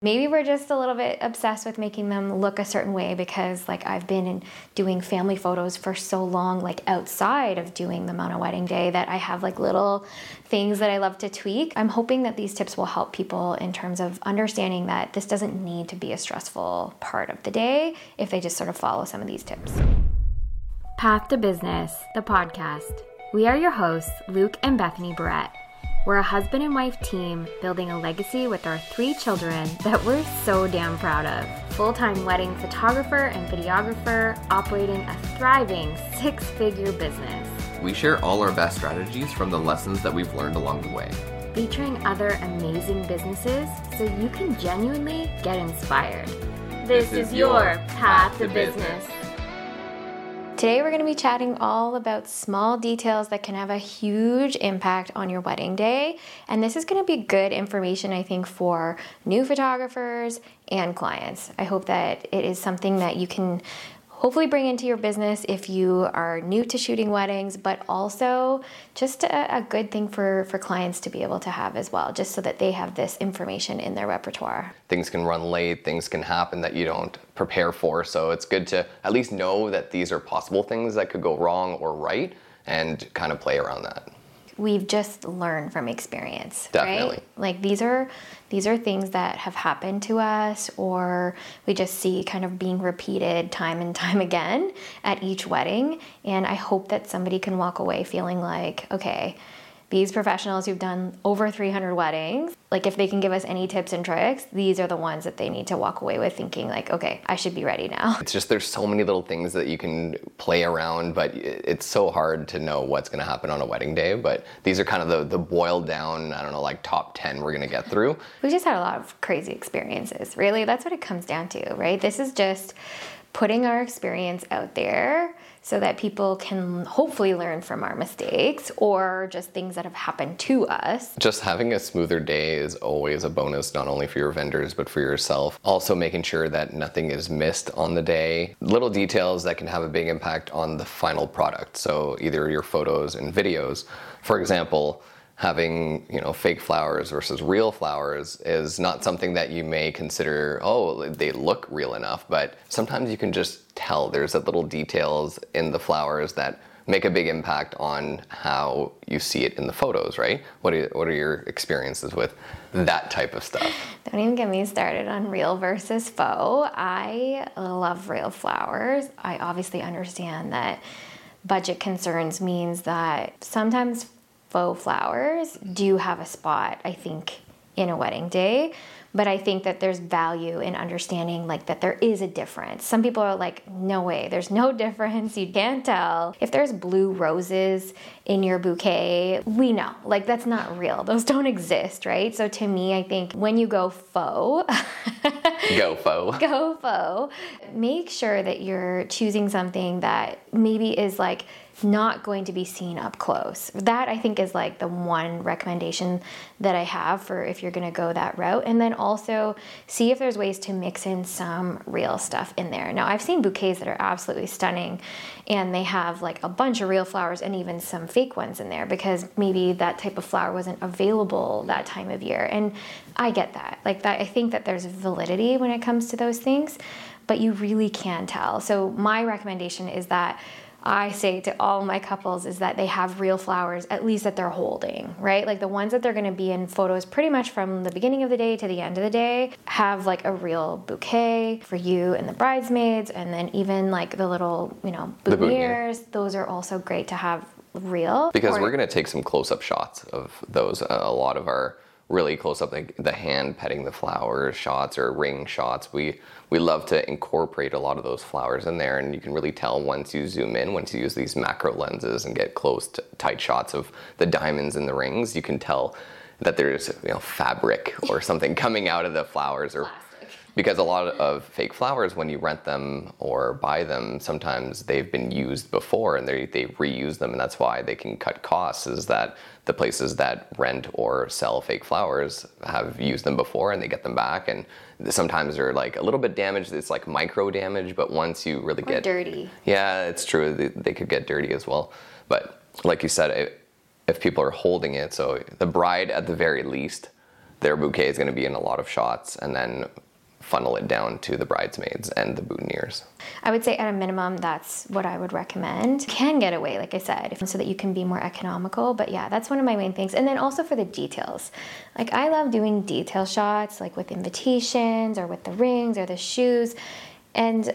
Maybe we're just a little bit obsessed with making them look a certain way because like I've been doing family photos for so long, like outside of doing them on a wedding day, that I have like little things that I love to tweak. I'm hoping that these tips will help people in terms of understanding that this doesn't need to be a stressful part of the day if they just sort of follow some of these tips. Path to Business, the podcast. We are your hosts, Luke and Bethany Barrett. We're a husband and wife team building a legacy with our 3 children that we're so damn proud of. Full-time wedding photographer and videographer operating a thriving 6-figure business. We share all our best strategies from the lessons that we've learned along the way. Featuring other amazing businesses so you can genuinely get inspired. This is your Path to Business. Today we're going to be chatting all about small details that can have a huge impact on your wedding day. And this is going to be good information, I think, for new photographers and clients. I hope that it is something that you can hopefully bring into your business if you are new to shooting weddings, but also just a good thing for clients to be able to have as well, just so that they have this information in their repertoire. Things can run late, things can happen that you don't prepare for, so it's good to at least know that these are possible things that could go wrong or right and kind of play around that. We've just learned from experience, Definitely. right? Like these are things that have happened to us, or we just see kind of being repeated time and time again at each wedding. And I hope that somebody can walk away feeling like, okay, these professionals who've done over 300 weddings, like if they can give us any tips and tricks, these are the ones that they need to walk away with thinking like, okay, I should be ready now. It's just there's so many little things that you can play around, but it's so hard to know what's going to happen on a wedding day. But these are kind of the boiled down, I don't know, like top 10 we're going to get through. We just had a lot of crazy experiences. Really, that's what it comes down to, right? This is just putting our experience out there so that people can hopefully learn from our mistakes or just things that have happened to us. Just having a smoother day is always a bonus, not only for your vendors, but for yourself. Also making sure that nothing is missed on the day. Little details that can have a big impact on the final product. So either your photos and videos. For example, having, fake flowers versus real flowers is not something that you may consider, oh, they look real enough, but sometimes you can just tell there's that little details in the flowers that make a big impact on how you see it in the photos, right? What are your experiences with that type of stuff? Don't even get me started on real versus faux. I love real flowers. I obviously understand that budget concerns means that sometimes faux flowers do have a spot, I think, in a wedding day. But I think that there's value in understanding like that there is a difference. Some people are like, no way, there's no difference. You can't tell. If there's blue roses in your bouquet, we know, like that's not real. Those don't exist, right? So to me, I think when you go faux, go faux, make sure that you're choosing something that maybe is like not going to be seen up close. That I think is like the one recommendation that I have for if you're going to go that route. And then also see if there's ways to mix in some real stuff in there. Now I've seen bouquets that are absolutely stunning and they have like a bunch of real flowers and even some fake ones in there because maybe that type of flower wasn't available that time of year. And I get that. Like that, I think that there's validity when it comes to those things, but you really can tell. So my recommendation is that I say to all my couples is that they have real flowers, at least that they're holding, right? Like the ones that they're going to be in photos pretty much from the beginning of the day to the end of the day, have like a real bouquet for you and the bridesmaids. And then even like the little, boutonnieres, those are also great to have real. Because we're going to take some close-up shots of those. A lot of our really close up, like the hand petting the flower shots or ring shots. We love to incorporate a lot of those flowers in there, and you can really tell once you zoom in, once you use these macro lenses and get close to tight shots of the diamonds and the rings, you can tell that there's fabric or something coming out of the flowers or because a lot of fake flowers, when you rent them or buy them, sometimes they've been used before and they reuse them, and that's why they can cut costs, is that the places that rent or sell fake flowers have used them before and they get them back, and sometimes they're like a little bit damaged. It's like micro damage, but once you really get dirty. Yeah, it's true. They could get dirty as well. But like you said, if people are holding it, so the bride at the very least their bouquet is going to be in a lot of shots, and then funnel it down to the bridesmaids and the boutonnieres. I would say at a minimum, that's what I would recommend. Can get away, like I said, so that you can be more economical. But yeah, that's one of my main things. And then also for the details. Like I love doing detail shots, like with invitations or with the rings or the shoes. And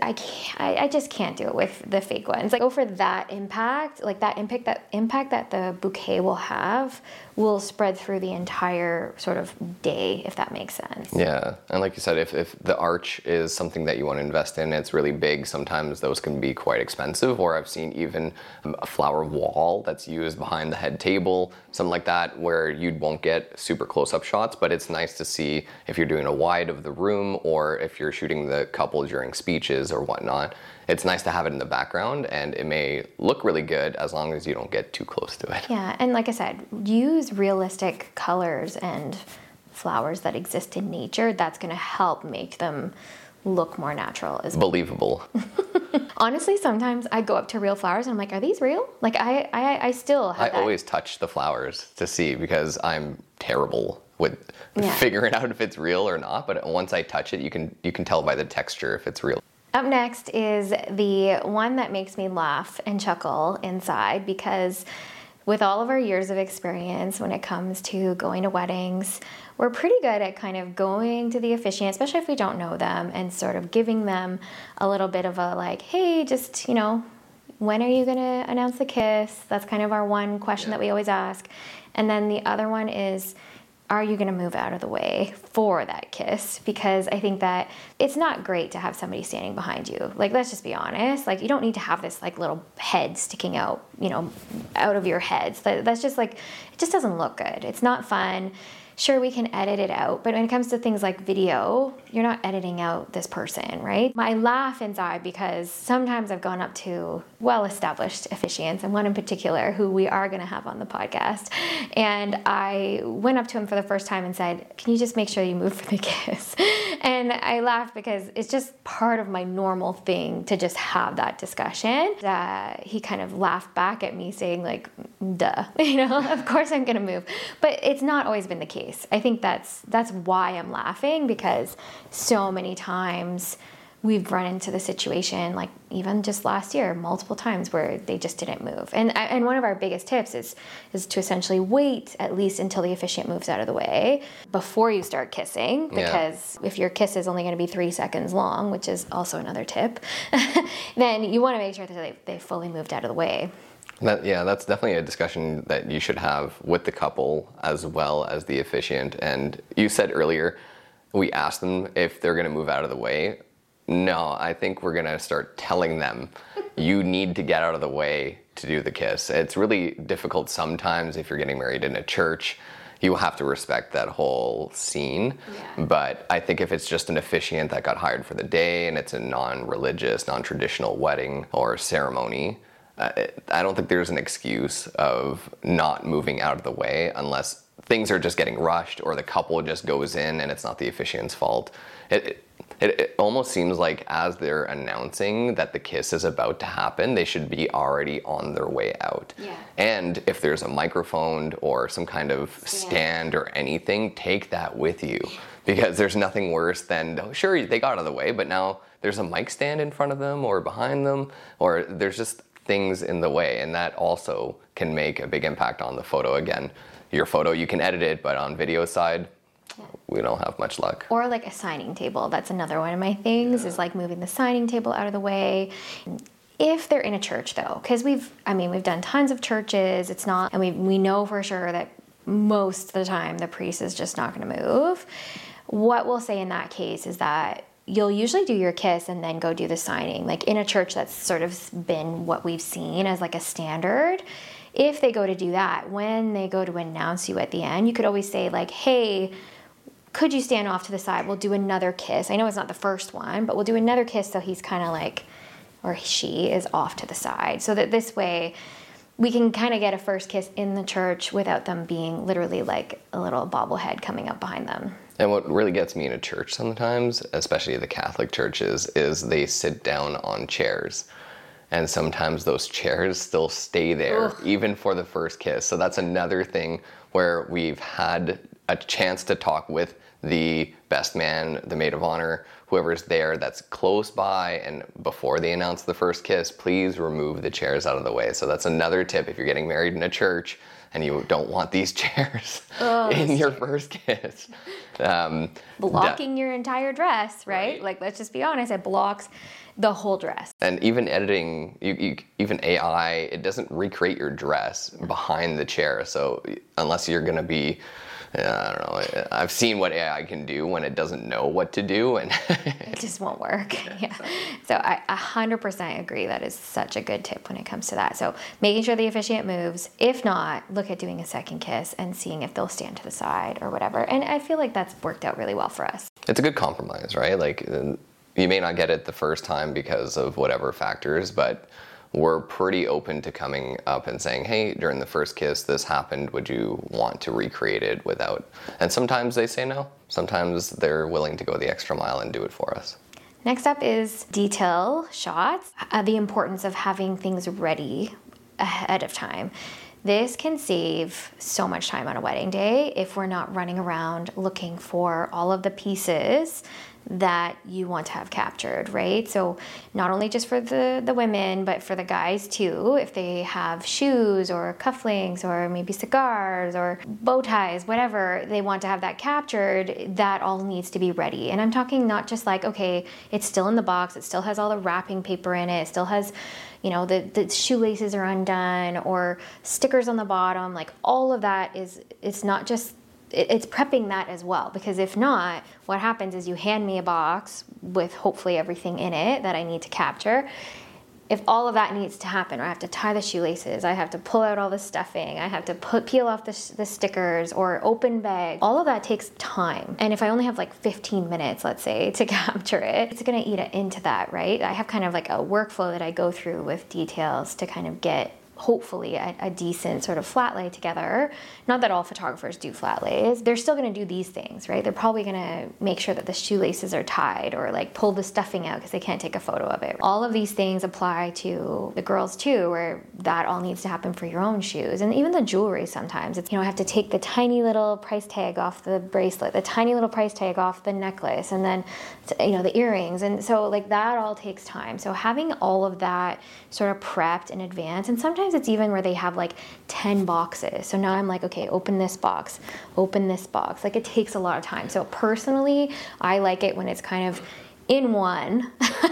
I just can't do it with the fake ones. Like go for that impact, like that impact that the bouquet will have will spread through the entire sort of day, if that makes sense. Yeah, and like you said, if the arch is something that you want to invest in, it's really big, sometimes those can be quite expensive. Or I've seen even a flower wall that's used behind the head table, something like that, where you won't get super close-up shots, but it's nice to see if you're doing a wide of the room or if you're shooting the couple during speeches or whatnot. It's nice to have it in the background, and it may look really good as long as you don't get too close to it. Yeah, and like I said, use realistic colors and flowers that exist in nature. That's going to help make them look more natural as well. Believable. Honestly, sometimes I go up to real flowers and I'm like, are these real? Like I still have I always touch the flowers to see, because I'm terrible with figuring out if it's real or not. But once I touch it, you can tell by the texture if it's real. Up next is the one that makes me laugh and chuckle inside, because with all of our years of experience when it comes to going to weddings, we're pretty good at kind of going to the officiant, especially if we don't know them, and sort of giving them a little bit of a like, hey, just, when are you going to announce the kiss? That's kind of our one question that we always ask. And then the other one is, are you going to move out of the way for that kiss? Because I think that it's not great to have somebody standing behind you. Like, let's just be honest. Like, you don't need to have this like little head sticking out, out of your heads. That's just like, it just doesn't look good. It's not fun. Sure, we can edit it out, but when it comes to things like video, you're not editing out this person, right? I laugh inside because sometimes I've gone up to well-established officiants, and one in particular who we are going to have on the podcast, and I went up to him for the first time and said, can you just make sure you move for the kiss? And I laughed because it's just part of my normal thing to just have that discussion. He kind of laughed back at me saying like, duh, of course I'm going to move. But it's not always been the case. I think that's why I'm laughing, because so many times we've run into the situation, like even just last year, multiple times where they just didn't move. And one of our biggest tips is to essentially wait at least until the officiant moves out of the way before you start kissing, because if your kiss is only going to be 3 seconds long, which is also another tip, then you want to make sure that they fully moved out of the way. That's definitely a discussion that you should have with the couple as well as the officiant. And you said earlier, we asked them if they're going to move out of the way. No, I think we're going to start telling them, you need to get out of the way to do the kiss. It's really difficult sometimes if you're getting married in a church. You have to respect that whole scene. Yeah. But I think if it's just an officiant that got hired for the day and it's a non-religious, non-traditional wedding or ceremony, I don't think there's an excuse of not moving out of the way unless things are just getting rushed or the couple just goes in and it's not the officiant's fault. It almost seems like as they're announcing that the kiss is about to happen, they should be already on their way out. Yeah. And if there's a microphone or some kind of stand or anything, take that with you. Because there's nothing worse than, sure, they got out of the way, but now there's a mic stand in front of them or behind them, or there's just things in the way, and that also can make a big impact on the photo. Again, your photo, you can edit it, but on video side, we don't have much luck. Or like a signing table. That's another one of my things, is like moving the signing table out of the way. If they're in a church though, because we've done tons of churches, it's not, and we know for sure that most of the time the priest is just not going to move. What we'll say in that case is that you'll usually do your kiss and then go do the signing. Like in a church, that's sort of been what we've seen as like a standard. If they go to do that, when they go to announce you at the end, you could always say like, hey, could you stand off to the side? We'll do another kiss. I know it's not the first one, but we'll do another kiss so he's kind of like, or she is off to the side. So that this way we can kind of get a first kiss in the church without them being literally like a little bobblehead coming up behind them. And what really gets me in a church sometimes, especially the Catholic churches, is they sit down on chairs. And sometimes those chairs still stay there, even for the first kiss. So that's another thing where we've had a chance to talk with the best man, the maid of honor, whoever's there that's close by, and before they announce the first kiss, please remove the chairs out of the way. So that's another tip if you're getting married in a church and you don't want these chairs in your first kiss. Blocking your entire dress, right? Like, let's just be honest, it blocks the whole dress. And even editing, even AI, it doesn't recreate your dress behind the chair. So unless you're going to be, I don't know, I've seen what AI can do when it doesn't know what to do, and it just won't work. Yeah. So I 100% agree. That is such a good tip when it comes to that. So making sure the officiant moves. If not, look at doing a second kiss and seeing if they'll stand to the side or whatever. And I feel like that's worked out really well for us. It's a good compromise, right? Like, you may not get it the first time because of whatever factors, but we're pretty open to coming up and saying, hey, during the first kiss, this happened. Would you want to recreate it without? And sometimes they say no. Sometimes they're willing to go the extra mile and do it for us. Next up is detail shots. The importance of having things ready ahead of time. This can save so much time on a wedding day if we're not running around looking for all of the pieces that you want to have captured, right? So not only just for the women, but for the guys too, if they have shoes or cufflinks or maybe cigars or bow ties, whatever, they want to have that captured, that all needs to be ready. And I'm talking not just like, okay, it's still in the box, it still has all the wrapping paper in it, it still has, you know, the shoelaces are undone or stickers on the bottom, like all of that it's not just, it's prepping that as well, because if not, what happens is you hand me a box with hopefully everything in it that I need to capture. If all of that needs to happen, or I have to tie the shoelaces, I have to pull out all the stuffing, I have to peel off the stickers or open bag, all of that takes time. And if I only have like 15 minutes, let's say, to capture it, it's going to eat into that, right? I have kind of like a workflow that I go through with details to kind of get hopefully a decent sort of flat lay together. Not that all photographers do flat lays. They're still going to do these things, right? They're probably going to make sure that the shoelaces are tied or like pull the stuffing out because they can't take a photo of it. All of these things apply to the girls too, where that all needs to happen for your own shoes. And even the jewelry sometimes, it's, you know, I have to take the tiny little price tag off the bracelet, the tiny little price tag off the necklace, and then, you know, the earrings. And so like that all takes time. So having all of that sort of prepped in advance, and sometimes it's even where they have like 10 boxes. So now I'm like, okay, open this box, open this box. Like it takes a lot of time. So personally, I like it when it's kind of in one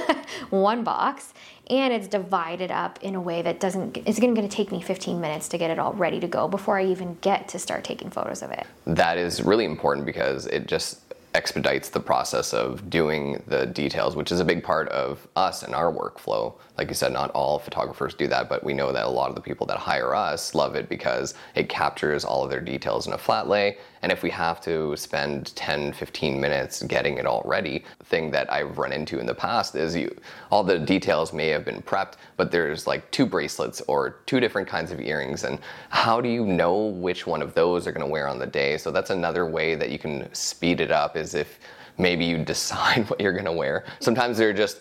box, and it's divided up in a way that it's going to take me 15 minutes to get it all ready to go before I even get to start taking photos of it. That is really important because it just expedites the process of doing the details, which is a big part of us and our workflow. Like you said, not all photographers do that, but we know that a lot of the people that hire us love it because it captures all of their details in a flat lay. And if we have to spend 10, 15 minutes getting it all ready, the thing that I've run into in the past is all the details may have been prepped, but there's like 2 bracelets or 2 different kinds of earrings. And how do you know which one of those are going to wear on the day? So that's another way that you can speed it up, is if maybe you decide what you're going to wear. Sometimes they're just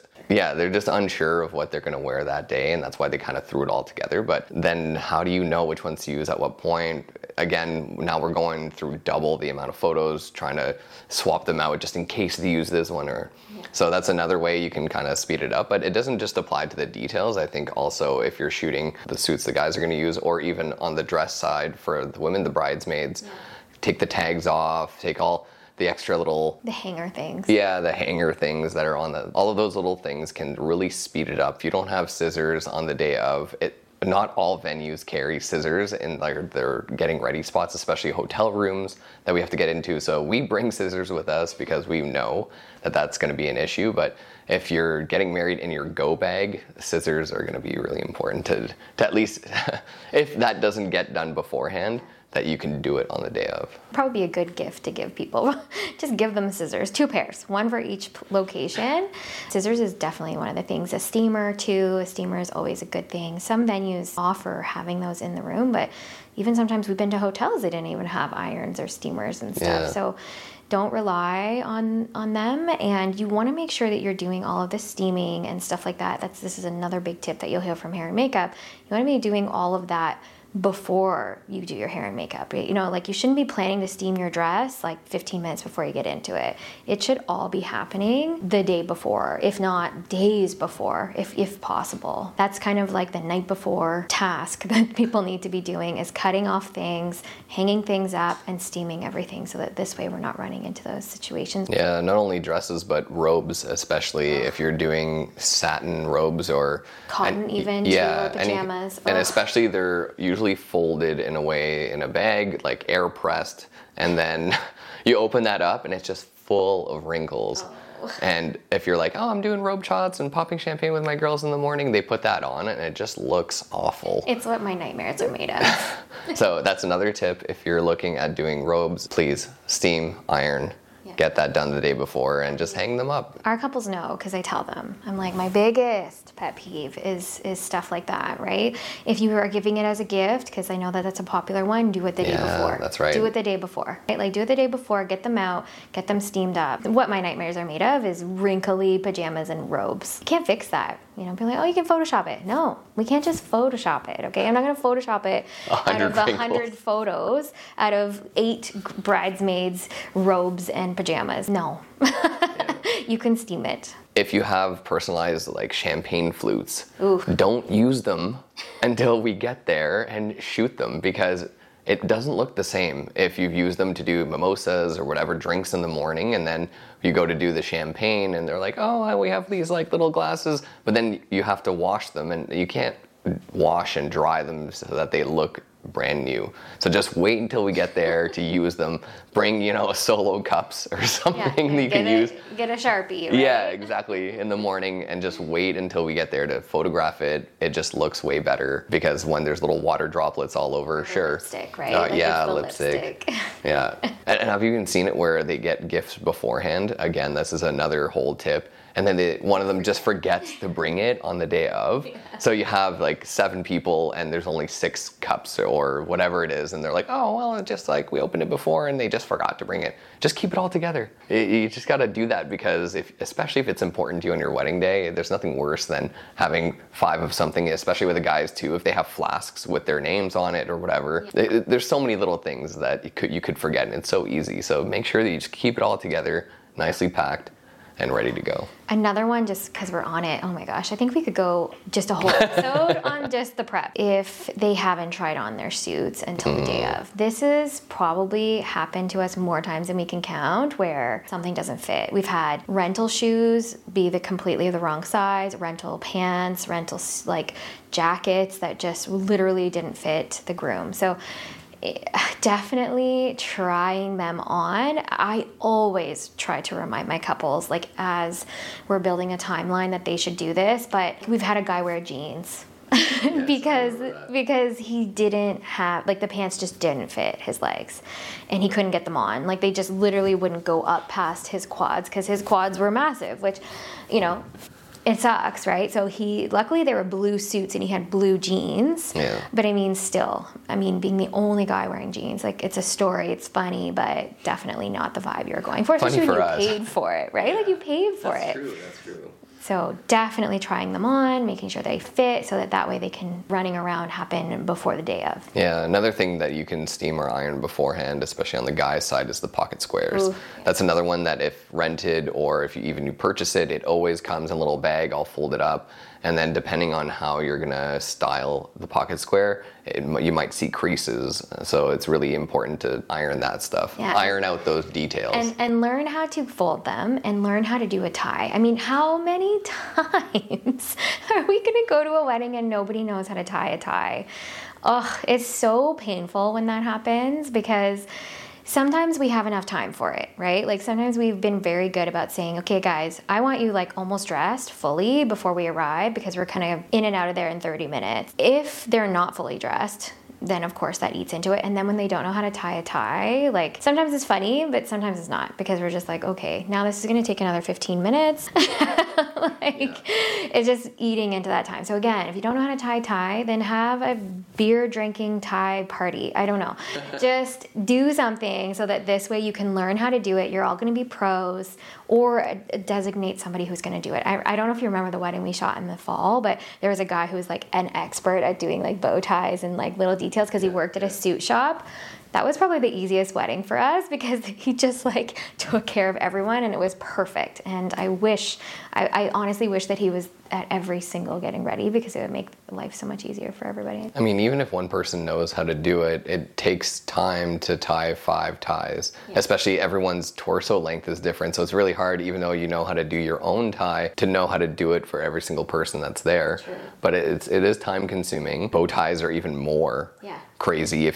unsure of what they're going to wear that day, and that's why they kind of threw it all together. But then how do you know which ones to use at what point? Again, now we're going through double the amount of photos, trying to swap them out just in case they use this one. So that's another way you can kind of speed it up. But it doesn't just apply to the details. I think also if you're shooting the suits the guys are going to use, or even on the dress side for the women, the bridesmaids, take the tags off, take all the extra little... the hanger things. Yeah, the hanger things that are on all of those little things can really speed it up. If you don't have scissors on the day of it, not all venues carry scissors in their getting ready spots, especially hotel rooms that we have to get into. So we bring scissors with us because we know that that's going to be an issue. But if you're getting married in your go bag, scissors are going to be really important to at least, if that doesn't get done beforehand, that you can do it on the day of. Probably be a good gift to give people. Just give them scissors, 2 pairs, 1 for each location. Scissors is definitely one of the things. A steamer too. A steamer is always a good thing. Some venues offer having those in the room, but even sometimes we've been to hotels that didn't even have irons or steamers and stuff. Yeah. So don't rely on them, and you want to make sure that you're doing all of the steaming and stuff like that. This is another big tip that you'll hear from hair and makeup. You want to be doing all of that before you do your hair and makeup. You know, like you shouldn't be planning to steam your dress like 15 minutes before you get into it. It should all be happening the day before, if not days before, if possible. That's kind of like the night before task that people need to be doing, is cutting off things, hanging things up, and steaming everything, so that this way we're not running into those situations. Yeah, not only dresses, but robes, especially if you're doing satin robes or cotton, even, or pajamas. And especially they're usually folded in a way in a bag, like air pressed, and then you open that up and it's just full of wrinkles. And if you're like, oh, I'm doing robe shots and popping champagne with my girls in the morning, they put that on and it just looks awful. It's what my nightmares are made of. So that's another tip. If you're looking at doing robes, please steam, iron, get that done the day before, and just hang them up. Our couples know, because I tell them. I'm like, my biggest pet peeve is stuff like that, right? If you are giving it as a gift, because I know that that's a popular one, do it the day before. That's right. Do it the day before. Right? Like, do it the day before, get them out, get them steamed up. What my nightmares are made of is wrinkly pajamas and robes. You can't fix that. You know, be like, oh, you can Photoshop it. No, we can't just Photoshop it, okay? I'm not going to Photoshop it out of 100 photos, out of 8 bridesmaids' robes and pajamas. No. You can steam it. If you have personalized like champagne flutes, don't use them until we get there and shoot them, because it doesn't look the same if you've used them to do mimosas or whatever drinks in the morning, and then you go to do the champagne and they're like, oh, we have these like little glasses, but then you have to wash them, and you can't wash and dry them so that they look brand new. So just wait until we get there to use them. Bring, Solo cups or something that you can use. Get a Sharpie, right? Yeah, exactly, in the morning, and just wait until we get there to photograph it. It just looks way better, because when there's little water droplets all over, lipstick, right? Yeah, lipstick. Yeah. And have you even seen it where they get gifts beforehand? Again, this is another whole tip. And then one of them just forgets to bring it on the day of. Yeah. So you have like 7 people and there's only 6 cups or whatever it is. And they're like, oh, well, it's just like we opened it before and they just forgot to bring it. Just keep it all together. You just got to do that, because especially if it's important to you on your wedding day, there's nothing worse than having 5 of something, especially with the guys too, if they have flasks with their names on it or whatever. Yeah. There's so many little things that you could forget, and it's so easy. So make sure that you just keep it all together, nicely packed and ready to go. Another one, just because we're on it, oh my gosh, I think we could go just a whole episode on just the prep. If they haven't tried on their suits until the day of. This has probably happened to us more times than we can count, where something doesn't fit. We've had rental shoes be completely the wrong size, rental pants, rental like jackets that just literally didn't fit the groom. So definitely trying them on. I always try to remind my couples, like as we're building a timeline, that they should do this, but we've had a guy wear jeans. because he didn't have, like, the pants just didn't fit his legs and he couldn't get them on. Like, they just literally wouldn't go up past his quads, because his quads were massive, which, it sucks, right? So luckily they were blue suits and he had blue jeans. Yeah. But still, being the only guy wearing jeans, like, it's a story, it's funny, but definitely not the vibe you're going for. Especially when you paid for it, right? Like, you paid for it. That's true. So definitely trying them on, making sure they fit, so that way they can running around happen before the day of. Yeah, another thing that you can steam or iron beforehand, especially on the guy's side, is the pocket squares. Ooh. That's another one that if rented, or if you purchase it, it always comes in a little bag all folded up. And then depending on how you're gonna style the pocket square, you might see creases. So it's really important to iron that stuff. Yeah. Iron out those details. And learn how to fold them, and learn how to do a tie. How many times are we gonna go to a wedding and nobody knows how to tie a tie? Oh, it's so painful when that happens, because sometimes we have enough time for it, right? Like, sometimes we've been very good about saying, okay, guys, I want you like almost dressed fully before we arrive, because we're kind of in and out of there in 30 minutes. If they're not fully dressed, then of course that eats into it. And then when they don't know how to tie a tie, like, sometimes it's funny, but sometimes it's not, because we're just like, okay, now this is going to take another 15 minutes. It's just eating into that time. So again, if you don't know how to tie, then have a beer drinking tie party. I don't know. Just do something so that this way you can learn how to do it. You're all going to be pros, or designate somebody who's going to do it. I don't know if you remember the wedding we shot in the fall, but there was a guy who was like an expert at doing like bow ties and like little details because he worked at a suit shop. That was probably the easiest wedding for us because he just like took care of everyone and it was perfect. And I honestly wish that he was at every single getting ready because it would make life so much easier for everybody. I mean, even if one person knows how to do it, it takes time to tie 5 ties, especially everyone's torso length is different. So it's really hard, even though you know how to do your own tie, to know how to do it for every single person that's there. True. But it is time consuming. Bow ties are even more crazy you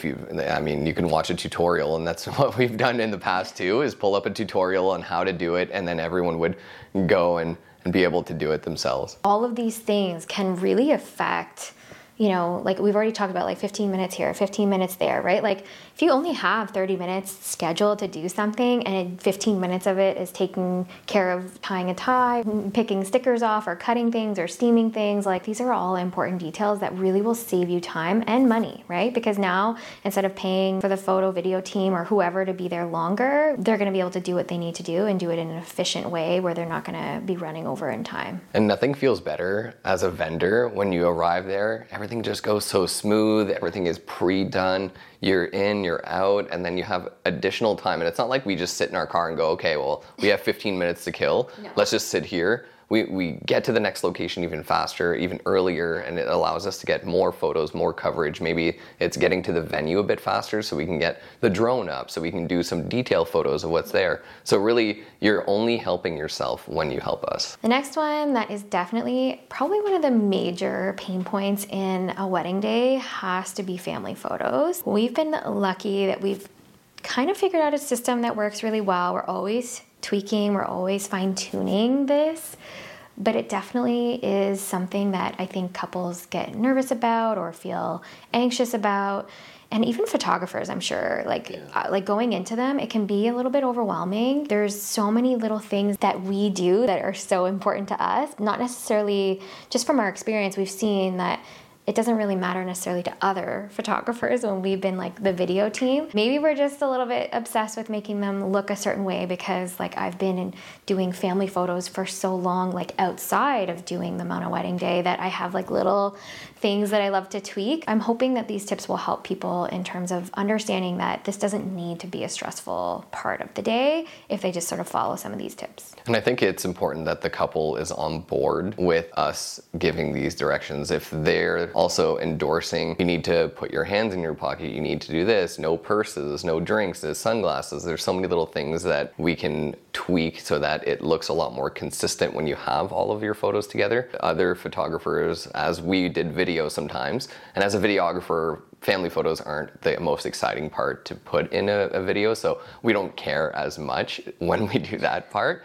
can watch a tutorial, and that's what we've done in the past too, is pull up a tutorial on how to do it, and then everyone would go and be able to do it themselves. All of these things can really affect, like we've already talked about like 15 minutes here, 15 minutes there, right? Like if you only have 30 minutes scheduled to do something and 15 minutes of it is taking care of tying a tie, picking stickers off or cutting things or steaming things, like these are all important details that really will save you time and money, right? Because now instead of paying for the photo video team or whoever to be there longer, they're going to be able to do what they need to do and do it in an efficient way where they're not going to be running over in time. And nothing feels better as a vendor when you arrive there. Everything just goes so smooth. Everything is pre-done. You're in, you're out, and then you have additional time. And it's not like we just sit in our car and go, okay, well, we have 15 minutes to kill. No. Let's just sit here. We get to the next location even faster, even earlier, and it allows us to get more photos, more coverage. Maybe it's getting to the venue a bit faster so we can get the drone up, so we can do some detail photos of what's there. So really, you're only helping yourself when you help us. The next one that is definitely probably one of the major pain points in a wedding day has to be family photos. We've been lucky that we've kind of figured out a system that works really well. We're always tweaking, we're always fine-tuning this, but it definitely is something that I think couples get nervous about or feel anxious about, and even photographers, I'm sure, like going into them, it can be a little bit overwhelming. There's so many little things that we do that are so important to us, not necessarily just from our experience. We've seen that it doesn't really matter necessarily to other photographers when we've been like the video team. Maybe we're just a little bit obsessed with making them look a certain way because like I've been doing family photos for so long, like outside of doing them on a wedding day, that I have like little things that I love to tweak. I'm hoping that these tips will help people in terms of understanding that this doesn't need to be a stressful part of the day if they just sort of follow some of these tips. And I think it's important that the couple is on board with us giving these directions. If they're also endorsing, you need to put your hands in your pocket, you need to do this, no purses, no drinks, no sunglasses. There's so many little things that we can tweak so that it looks a lot more consistent when you have all of your photos together. Other photographers, as we did video sometimes, and as a videographer, family photos aren't the most exciting part to put in a video, so we don't care as much when we do that part.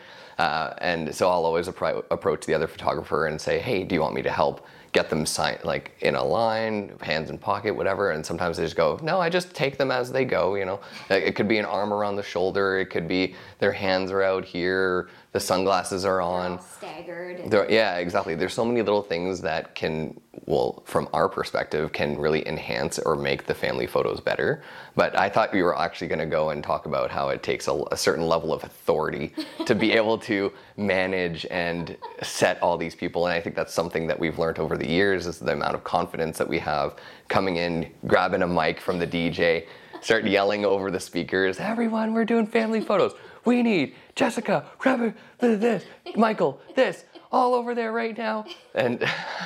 And so I'll always approach the other photographer and say, hey, do you want me to help get them signed, like in a line, hands in pocket, whatever? And sometimes they just go, no, I just take them as they go, It could be an arm around the shoulder, it could be their hands are out here, the sunglasses are on. Staggered. Yeah, exactly. There's so many little things that can, well, from our perspective, can really enhance or make the family photos better. But I thought we were actually going to go and talk about how it takes a certain level of authority to be able to manage and set all these people. And I think that's something that we've learned over the years, is the amount of confidence that we have coming in, grabbing a mic from the DJ, start yelling over the speakers, everyone, we're doing family photos. We need Jessica, Robert, this, Michael, this, all over there right now. And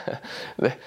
okay.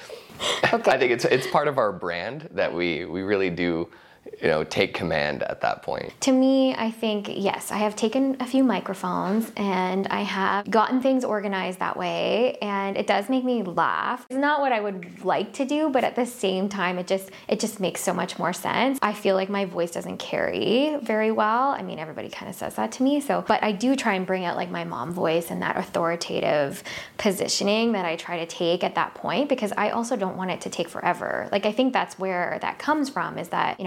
I think it's part of our brand that we really do, take command at that point. To me, I think, yes, I have taken a few microphones and I have gotten things organized that way, and it does make me laugh. It's not what I would like to do, but at the same time, it just makes so much more sense. I feel like my voice doesn't carry very well. I mean, everybody kind of says that to me, but I do try and bring out like my mom voice and that authoritative positioning that I try to take at that point, because I also don't want it to take forever. Like, I think that's where that comes from, is that, especially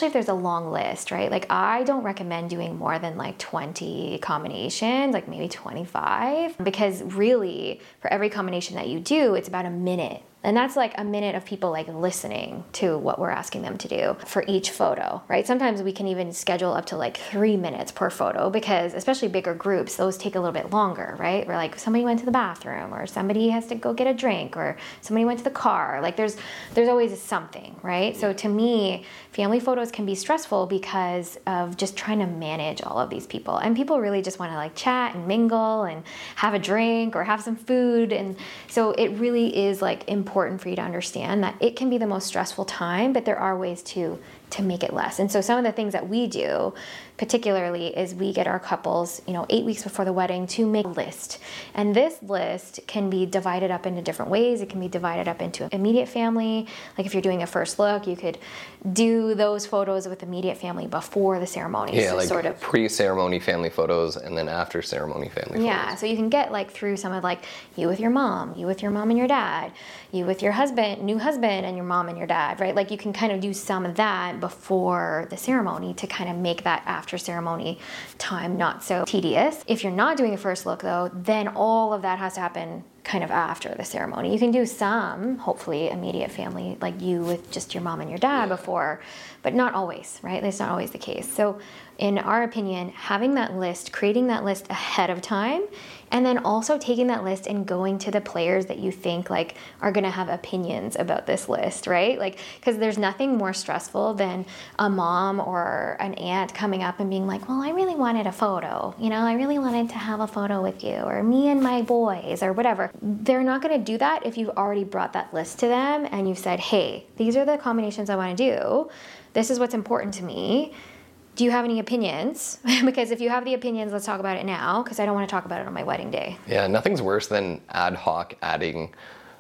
if there's a long list, right? Like I don't recommend doing more than like 20 combinations, like maybe 25, because really for every combination that you do, it's about a minute. And that's like a minute of people like listening to what we're asking them to do for each photo, right? Sometimes we can even schedule up to like 3 minutes per photo because especially bigger groups, those take a little bit longer, right? Where like somebody went to the bathroom or somebody has to go get a drink or somebody went to the car. Like there's always something, right? So to me, family photos can be stressful because of just trying to manage all of these people. And people really just want to like chat and mingle and have a drink or have some food. And so it really is like important for you to understand that it can be the most stressful time, but there are ways to make it less. And so some of the things that we do particularly is we get our couples, 8 weeks before the wedding to make a list. And this list can be divided up into different ways. It can be divided up into immediate family. Like if you're doing a first look, you could do those photos with immediate family before the ceremony. Yeah, so like sort of pre-ceremony family photos and then after ceremony family photos. Yeah, so you can get like through some of like you with your mom and your dad, you with your new husband and your mom and your dad, right? Like you can kind of do some of that before the ceremony to kind of make that after ceremony time not so tedious. If you're not doing a first look though, then all of that has to happen kind of after the ceremony. You can do some, hopefully, immediate family, like you with just your mom and your dad before, but not always, right? That's not always the case. So in our opinion, having that list, creating that list ahead of time, and then also taking that list and going to the players that you think like are going to have opinions about this list, right? Like, because there's nothing more stressful than a mom or an aunt coming up and being like, well, I really wanted a photo, I really wanted to have a photo with you, or me and my boys, or whatever. They're not going to do that if you've already brought that list to them and you've said, hey, these are the combinations I want to do. This is what's important to me. Do you have any opinions? Because if you have the opinions, let's talk about it now, because I don't want to talk about it on my wedding day. Yeah, nothing's worse than ad hoc adding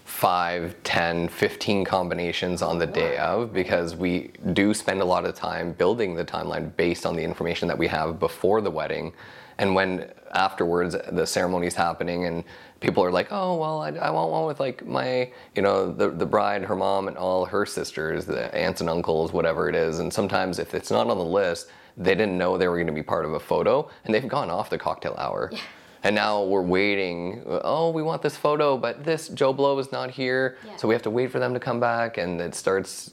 5, 10, 15 combinations on the day of, because we do spend a lot of time building the timeline based on the information that we have before the wedding. And when afterwards the ceremony's happening and people are like, oh, well, I want one with like my, the bride, her mom, and all her sisters, the aunts and uncles, whatever it is. And sometimes if it's not on the list, they didn't know they were going to be part of a photo and they've gone off the cocktail hour. Yeah. And now we're waiting. Oh, we want this photo, but this Joe Blow is not here. Yeah. So we have to wait for them to come back, and it starts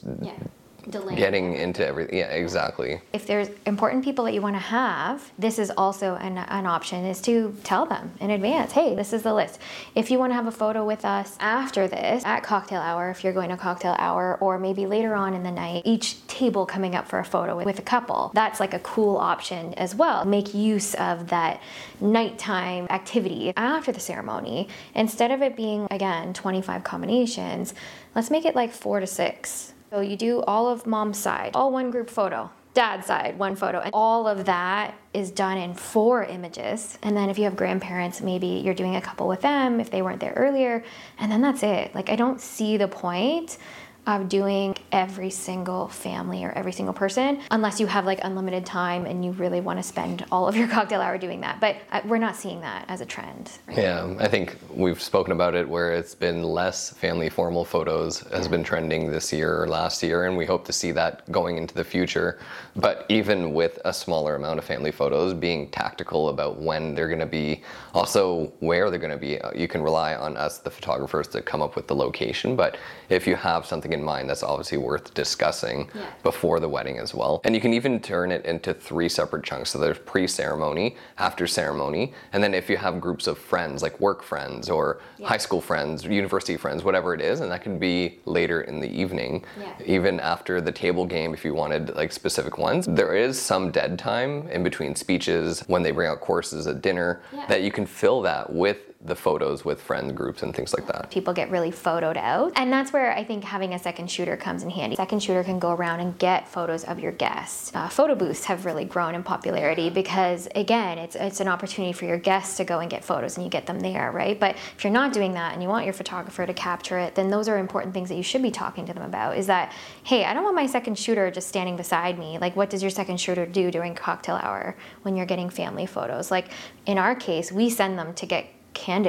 getting into everything. Yeah, exactly. If there's important people that you want to have, this is also an option, is to tell them in advance, hey, this is the list. If you want to have a photo with us after this, at cocktail hour, if you're going to cocktail hour, or maybe later on in the night, each table coming up for a photo with a couple, that's like a cool option as well. Make use of that nighttime activity after the ceremony. Instead of it being, again, 25 combinations, let's make it like 4 to 6. So you do all of mom's side, all one group photo, dad's side, one photo, and all of that is done in 4 images. And then if you have grandparents, maybe you're doing a couple with them if they weren't there earlier, and then that's it. Like, I don't see the point of doing every single family or every single person unless you have like unlimited time and you really want to spend all of your cocktail hour doing that. But we're not seeing that as a trend. Right? Yeah, I think we've spoken about it where it's been less family formal photos has been trending this year or last year, and we hope to see that going into the future. But even with a smaller amount of family photos, being tactical about when they're going to be, also where they're going to be, you can rely on us, the photographers, to come up with the location. But if you have something in mind, that's obviously worth discussing before the wedding as well. And you can even turn it into 3 separate chunks. So there's pre-ceremony, after ceremony, and then if you have groups of friends, like work friends or high school friends, university friends, whatever it is, and that can be later in the evening, even after the table game if you wanted like specific ones. There is some dead time in between speeches when they bring out courses at dinner that you can fill that with the photos with friend groups and things like that. People get really photoed out, and that's where I think having a second shooter comes in handy. Second shooter can go around and get photos of your guests. Photo booths have really grown in popularity because, again, it's an opportunity for your guests to go and get photos and you get them there, right? But if you're not doing that and you want your photographer to capture it, then those are important things that you should be talking to them about, is that, hey, I don't want my second shooter just standing beside me. Like, what does your second shooter do during cocktail hour when you're getting family photos? Like, in our case, we send them to get candid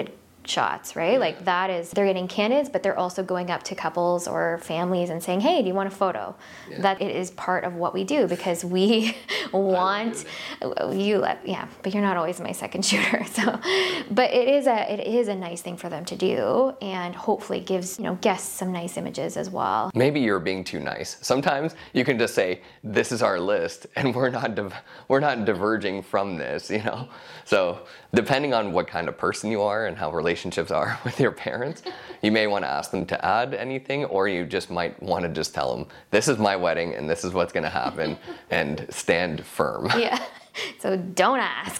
shots, right? Like that is, they're getting candids, but they're also going up to couples or families and saying, hey, do you want a photo? Yeah. That it is part of what we do because we want you, but you're not always my second shooter. So, but it is a nice thing for them to do, and hopefully gives, guests some nice images as well. Maybe you're being too nice. Sometimes you can just say, this is our list, and we're not diverging from this, So depending on what kind of person you are and how relationships are with your parents, you may want to ask them to add anything, or you just might want to just tell them, this is my wedding and this is what's going to happen, and stand firm. Yeah, so don't ask.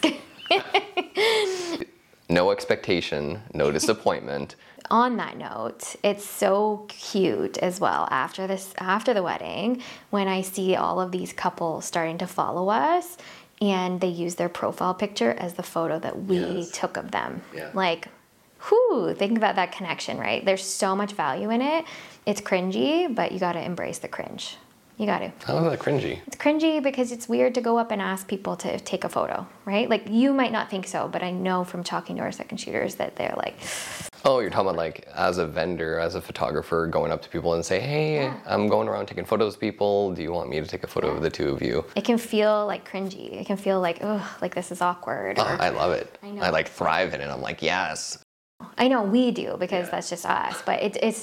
No expectation, no disappointment. On that note, it's so cute as well after the wedding, when I see all of these couples starting to follow us and they use their profile picture as the photo that we took of them. Yeah. Like, think about that connection, right? There's so much value in it. It's cringy, but you got to embrace the cringe. You got to. How is that cringy? It's cringy because it's weird to go up and ask people to take a photo, right? Like, you might not think so, but I know from talking to our second shooters that they're like... Oh, you're talking about like as a vendor, as a photographer, going up to people and say, hey, I'm going around taking photos of people. Do you want me to take a photo of the two of you? It can feel like cringy. It can feel like, like this is awkward. I love it. I know. I like thrive in it. I'm like, yes. I know we do because that's just us. But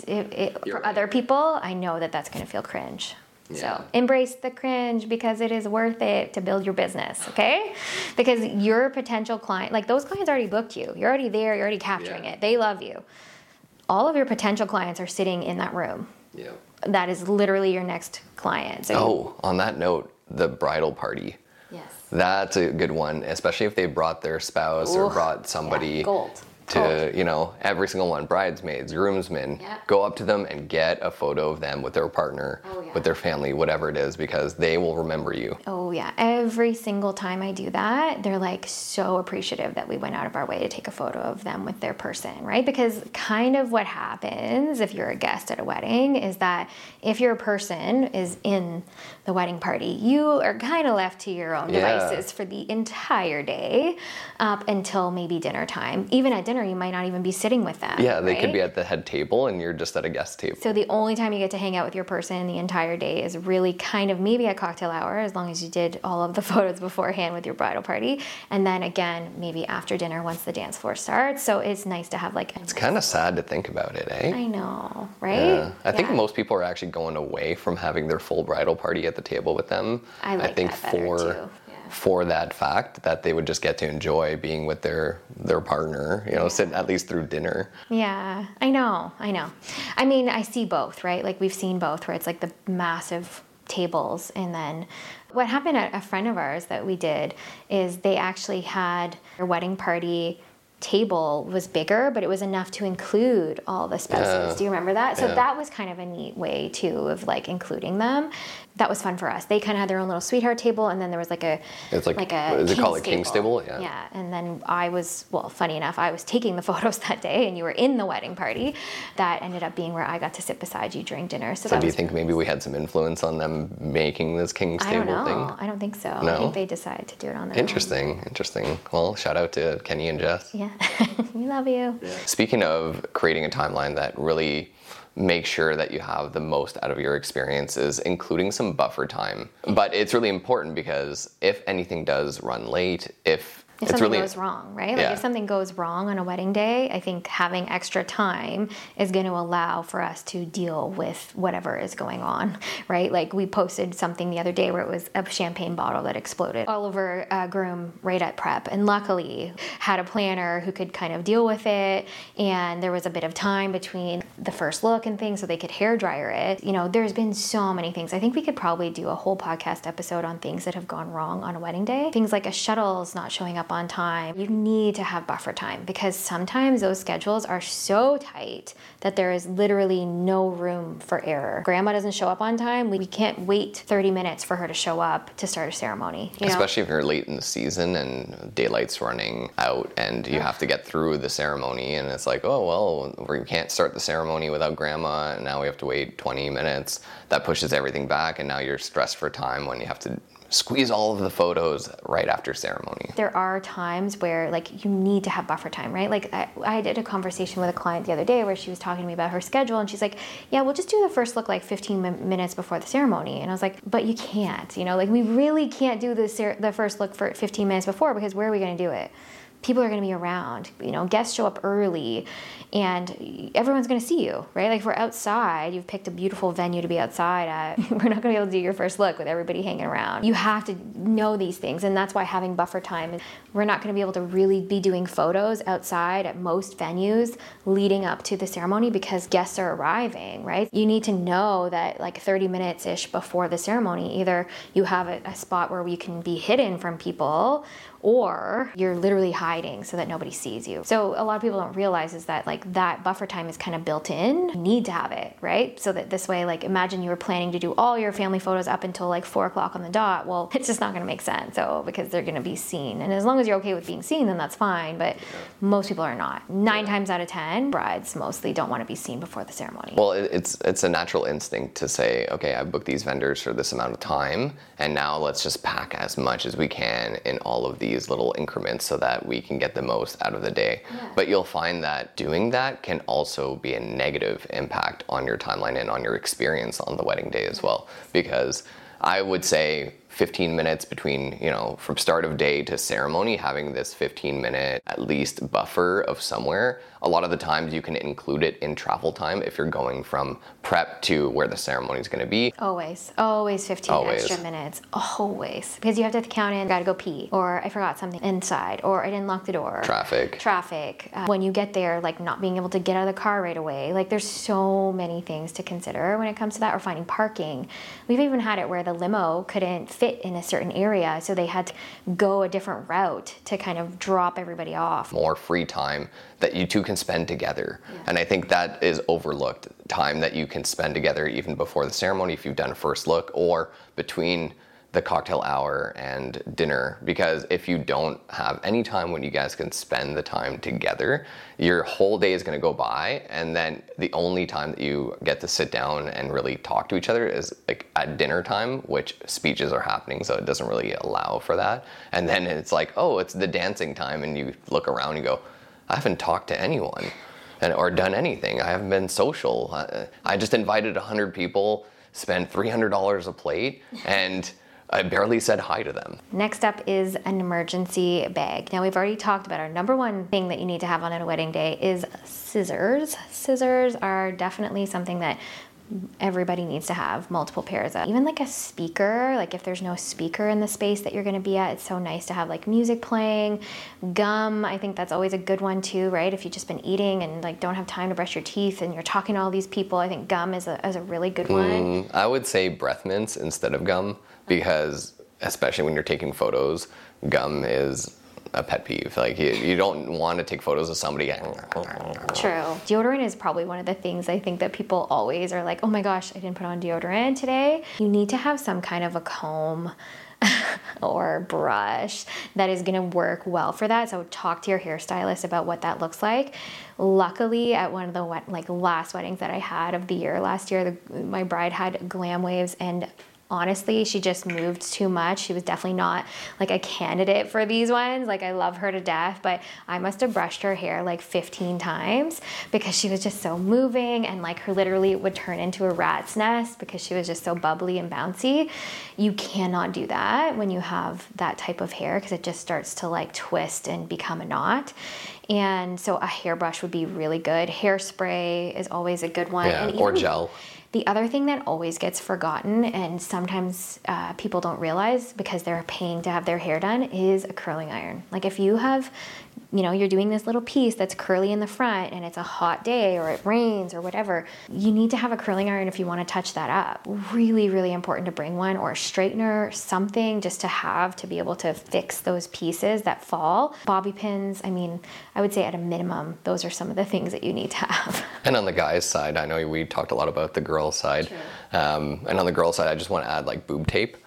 for other people, I know that's going to feel cringe. Yeah. So embrace the cringe because it is worth it to build your business, okay? Because your potential client, like those clients already booked you. You're already there. You're already capturing it. They love you. All of your potential clients are sitting in that room. Yeah. That is literally your next client. So on that note, the bridal party. Yes. That's a good one, especially if they brought their spouse or brought somebody. Yeah. Gold. To, every single one, bridesmaids, groomsmen, go up to them and get a photo of them with their partner, with their family, whatever it is, because they will remember you. Oh yeah, every single time I do that, they're like so appreciative that we went out of our way to take a photo of them with their person, right? Because kind of what happens if you're a guest at a wedding is that if your person is in the wedding party, you are kind of left to your own devices for the entire day up until maybe dinner time. Even at dinner, you might not even be sitting with them. Yeah, they could be at the head table and you're just at a guest table. So the only time you get to hang out with your person the entire day is really kind of maybe at cocktail hour, as long as you did all of the photos beforehand with your bridal party. And then again, maybe after dinner once the dance floor starts. So it's nice to have like... It's kind of sad to think about it, eh? I know, right? Yeah. I think most people are actually going away from having their full bridal party at the table with them. I think that better too. For that fact that they would just get to enjoy being with their partner, sit at least through dinner. Yeah, I know. I mean, I see both, right? Like we've seen both where it's like the massive tables, and then what happened at a friend of ours that we did is they actually had their wedding party table was bigger, but it was enough to include all the spouses. Do you remember that? So that was kind of a neat way too of like including them. That was fun for us. They kind of had their own little sweetheart table, and then there was like a is it called a king's table? Yeah. And then I was, funny enough, I was taking the photos that day, and you were in the wedding party. That ended up being where I got to sit beside you during dinner. So do you think maybe we had some influence on them making this king's table thing? I don't think so. No? I think they decided to do it on their own. Interesting. Well, shout out to Kenny and Jess. Yeah, we love you. Yeah. Speaking of creating a timeline that really make sure that you have the most out of your experiences, including some buffer time. But it's really important because if anything does run late, if something goes wrong, right? Like if something goes wrong on a wedding day, I think having extra time is going to allow for us to deal with whatever is going on, right? Like we posted something the other day where it was a champagne bottle that exploded all over a groom right at prep, and luckily had a planner who could kind of deal with it, and there was a bit of time between the first look and things so they could hair dryer it. There's been so many things. I think we could probably do a whole podcast episode on things that have gone wrong on a wedding day. Things like a shuttle's not showing up on time. You need to have buffer time because sometimes those schedules are so tight that there is literally no room for error. Grandma doesn't show up on time. We can't wait 30 minutes for her to show up to start a ceremony. Especially if you're late in the season and daylight's running out and you have to get through the ceremony, and it's like, we can't start the ceremony without grandma, and now we have to wait 20 minutes. That pushes everything back, and now you're stressed for time when you have to squeeze all of the photos right after ceremony. There are times where like you need to have buffer time, right? Like I did a conversation with a client the other day where she was talking to me about her schedule, and she's like, yeah, we'll just do the first look like 15 minutes before the ceremony. And I was like, but you can't, like we really can't do the first look for 15 minutes before, because where are we going to do it? People are going to be around, guests show up early and everyone's going to see you, right? Like if we're outside, you've picked a beautiful venue to be outside at, we're not going to be able to do your first look with everybody hanging around. You have to know these things, and that's why having buffer time, we're not going to be able to really be doing photos outside at most venues leading up to the ceremony because guests are arriving, right? You need to know that like 30 minutes-ish before the ceremony, either you have a spot where you can be hidden from people, or you're literally hiding so that nobody sees you. So a lot of people don't realize is that like that buffer time is kind of built in. You need to have it, right? So that this way, like imagine you were planning to do all your family photos up until like 4 o'clock on the dot. Well, it's just not gonna make sense. So because they're gonna be seen. And as long as you're okay with being seen, then that's fine. But most people are not. 9 times out of 10, brides mostly don't wanna be seen before the ceremony. Well, it's a natural instinct to say, okay, I've booked these vendors for this amount of time, and now let's just pack as much as we can in all of these little increments so that we can get the most out of the day. Yeah. But you'll find that doing that can also be a negative impact on your timeline and on your experience on the wedding day as well. Because I would say 15 minutes between, from start of day to ceremony, having this 15-minute at least buffer of somewhere. A lot of the times you can include it in travel time if you're going from prep to where the ceremony is going to be. Always 15 extra minutes. Always. Because you have to count in, gotta go pee, or I forgot something inside, or I didn't lock the door. Traffic. When you get there, like not being able to get out of the car right away. Like there's so many things to consider when it comes to that, or finding parking. We've even had it where the limo couldn't fit in a certain area, so they had to go a different route to kind of drop everybody off. More free time that you two can spend together. Yeah. And I think that is overlooked, time that you can spend together even before the ceremony if you've done a first look, or between the cocktail hour and dinner. Because if you don't have any time when you guys can spend the time together, your whole day is going to go by, and then the only time that you get to sit down and really talk to each other is like at dinner time, which speeches are happening, so it doesn't really allow for that. And then it's like, oh, it's the dancing time, and you look around and you go, I haven't talked to anyone or done anything. I haven't been social. I just invited 100 people, spent $300 a plate, and I barely said hi to them. Next up is an emergency bag. Now we've already talked about our number one thing that you need to have on a wedding day is scissors. Scissors are definitely something that everybody needs to have multiple pairs of. Even like a speaker, like if there's no speaker in the space that you're going to be at, it's so nice to have like music playing. Gum, I think that's always a good one too, right? If you've just been eating and like don't have time to brush your teeth and you're talking to all these people, I think gum is a really good one. I would say breath mints instead of gum, because especially when you're taking photos, gum is a pet peeve. Like you don't want to take photos of somebody. True. Deodorant is probably one of the things I think that people always are like, oh my gosh, I didn't put on deodorant today. You need to have some kind of a comb or brush that is going to work well for that. So talk to your hairstylist about what that looks like. Luckily, at one of the last weddings that I had of the year last year, my bride had glam waves, and honestly, she just moved too much. She was definitely not like a candidate for these ones. Like I love her to death, but I must have brushed her hair like 15 times because she was just so moving, and like her literally would turn into a rat's nest because she was just so bubbly and bouncy. You cannot do that when you have that type of hair because it just starts to like twist and become a knot. And so a hairbrush would be really good. Hairspray is always a good one. Yeah, or gel. The other thing that always gets forgotten, and sometimes people don't realize because they're paying to have their hair done, is a curling iron. Like if you have, you're doing this little piece that's curly in the front and it's a hot day or it rains or whatever, you need to have a curling iron if you want to touch that up. Really, really important to bring one, or a straightener, something just to have to be able to fix those pieces that fall. Bobby pins, I would say at a minimum, those are some of the things that you need to have. And on the guy's side, I know we talked a lot about the girl side. And on the girl side, I just want to add like boob tape.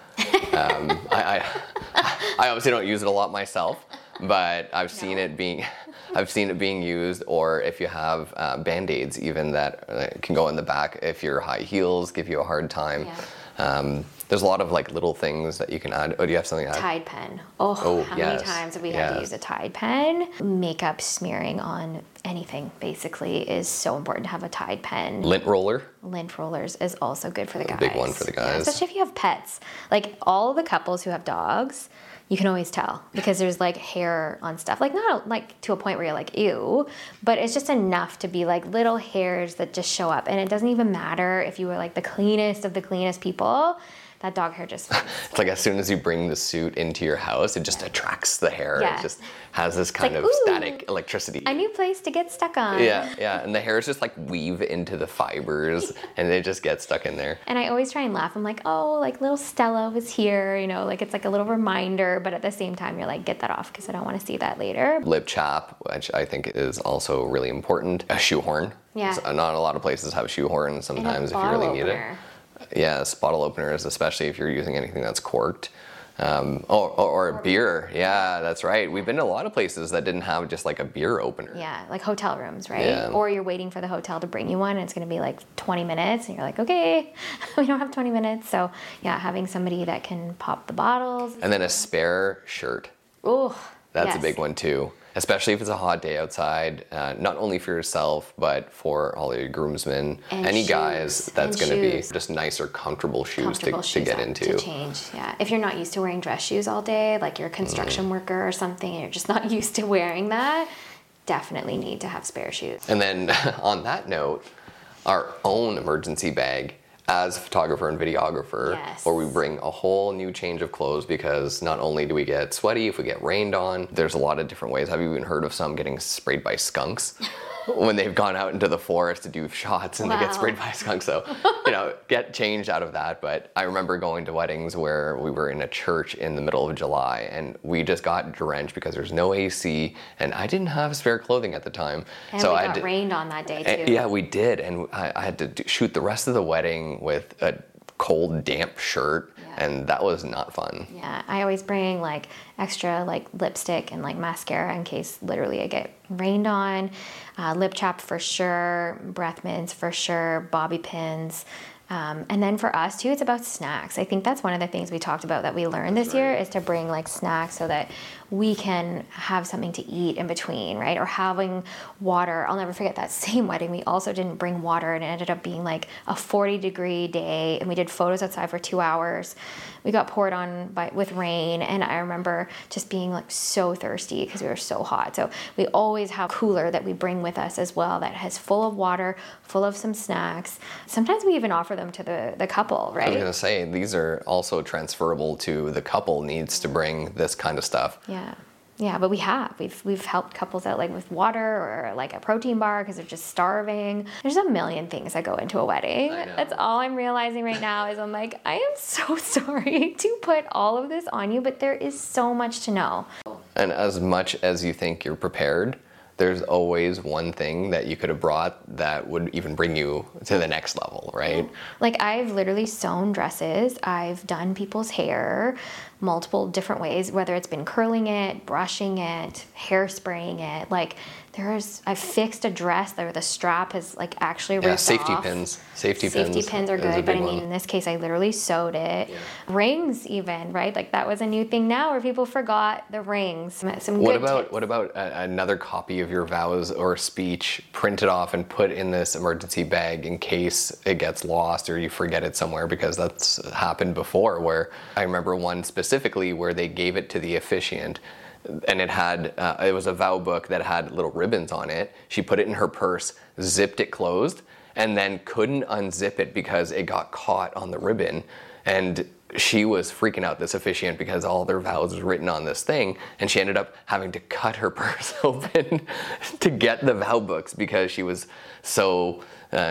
I obviously don't use it a lot myself, but I've seen it being used. Or if you have Band-Aids even that can go in the back if your high heels give you a hard time. There's a lot of like little things that you can add. Oh, do you have something to add? Tide pen. Oh, how many yes. times have we had to use a Tide pen? Makeup smearing on anything basically is so important to have a Tide pen. Lint roller. Lint rollers is also good for the guys. Big one for the guys. Yeah, especially if you have pets. Like all the couples who have dogs, you can always tell because there's like hair on stuff. Like not like to a point where you're like, ew, but it's just enough to be like little hairs that just show up. And it doesn't even matter if you were like the cleanest of the cleanest people. That dog hair just It's like as soon as you bring the suit into your house, it just attracts the hair. Yeah. It just has this kind like, of ooh, static electricity. a new place to get stuck on. Yeah. And the hairs just like weave into the fibers and they just get stuck in there. And I always try and laugh. I'm like, oh, like little Stella was here, you know, like it's like a little reminder. But at the same time, you're like, get that off because I don't want to see that later. Lip chap, which I think is also really important. A shoehorn. Yeah. So not a lot of places have shoehorns sometimes if you really need it. Yes, bottle openers, especially if you're using anything that's corked. Or a beer. Yeah, that's right. We've been to a lot of places that didn't have just like a beer opener. Yeah, like hotel rooms, right? Yeah. Or you're waiting for the hotel to bring you one and it's going to be like 20 minutes and you're like, okay, we don't have 20 minutes. So yeah, having somebody that can pop the bottles. And then a spare shirt. Oh, That's a big one too. Especially if it's a hot day outside, not only for yourself, but for all your groomsmen, And any shoes. guys, that's And going to be shoes. just nicer, comfortable shoes to Shoes get into. To change, yeah. If you're not used to wearing dress shoes all day, like you're a construction worker or something, and you're just not used to wearing that, definitely need to have spare shoes. And then on that note, our own emergency bag as a photographer and videographer, Yes. where we bring a whole new change of clothes because not only do we get sweaty if we get rained on, there's a lot of different ways. Have you even heard of some getting sprayed by skunks? When they've gone out into the forest to do shots and they get sprayed by a skunk. So, get changed out of that. But I remember going to weddings where we were in a church in the middle of July and we just got drenched because there's no AC and I didn't have spare clothing at the time. And so we I got had rained on that day too. Yeah, we did. And I had to shoot the rest of the wedding with a cold, damp shirt. Yeah. And that was not fun. Yeah, I always bring like extra like lipstick and like mascara in case literally I get rained on. Lip chap for sure, breath mints for sure, bobby pins. And then for us too, it's about snacks. I think that's one of the things we talked about that we learned this year is to bring like snacks so that we can have something to eat in between, right? Or having water. I'll never forget that same wedding. We also didn't bring water and it ended up being like a 40-degree day and we did photos outside for 2 hours. We got poured on with rain and I remember just being like so thirsty because we were so hot. So we always have a cooler that we bring with us as well that has full of water, full of some snacks. Sometimes we even offer them to the couple, right? I was going to say, these are also transferable to the couple needs to bring this kind of stuff. Yeah, but we've helped couples out like with water or like a protein bar because they're just starving. There's a million things that go into a wedding. I know. That's all I'm realizing right now is I'm like, I am so sorry to put all of this on you, but there is so much to know. And as much as you think you're prepared, there's always one thing that you could have brought that would even bring you to the next level, right? Like I've literally sewn dresses. I've done people's hair multiple different ways, whether it's been curling it, brushing it, hairspraying it. Like I've fixed a dress where the strap has like actually ripped safety off. pins. Safety pins are is a good, but I big mean, one. in this case, I literally sewed it. Yeah. Rings, even, right? Like that was a new thing now, where people forgot the rings. Some What good about tips. what about another copy of your vows or speech printed off and put in this emergency bag in case it gets lost or you forget it somewhere? Because that's happened before. Where I remember one specifically where they gave it to the officiant. And it was a vow book that had little ribbons on it. She put it in her purse, zipped it closed, and then couldn't unzip it because it got caught on the ribbon. And she was freaking out, this officiant, because all their vows was written on this thing. And she ended up having to cut her purse open to get the vow books because she was so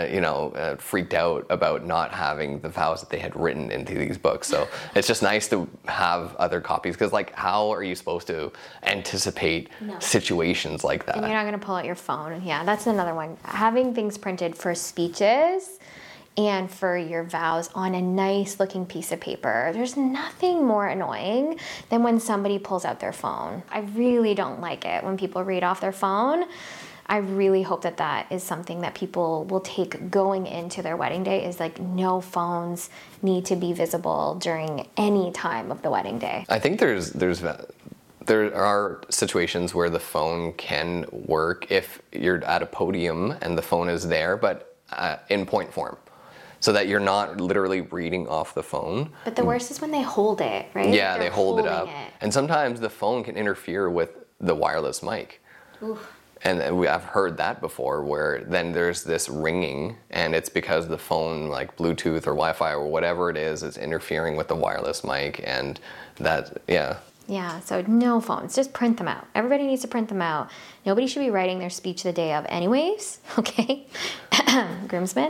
freaked out about not having the vows that they had written into these books. So it's just nice to have other copies because, like, how are you supposed to anticipate situations like that? And you're not going to pull out your phone. Yeah, that's another one. Having things printed for speeches and for your vows on a nice looking piece of paper. There's nothing more annoying than when somebody pulls out their phone. I really don't like it when people read off their phone. I really hope that that is something that people will take going into their wedding day, is like no phones need to be visible during any time of the wedding day. I think there are situations where the phone can work if you're at a podium and the phone is there, but in point form, so that you're not literally reading off the phone. But the worst is when they hold it, right? Yeah, Like they hold it up. it. And sometimes the phone can interfere with the wireless mic. Oof. And I've heard that before, where then there's this ringing, and it's because the phone, like Bluetooth or Wi-Fi or whatever it is interfering with the wireless mic, and that, yeah. Yeah, so no phones, just print them out. Everybody needs to print them out. Nobody should be writing their speech the day of anyways, okay? Groomsmen.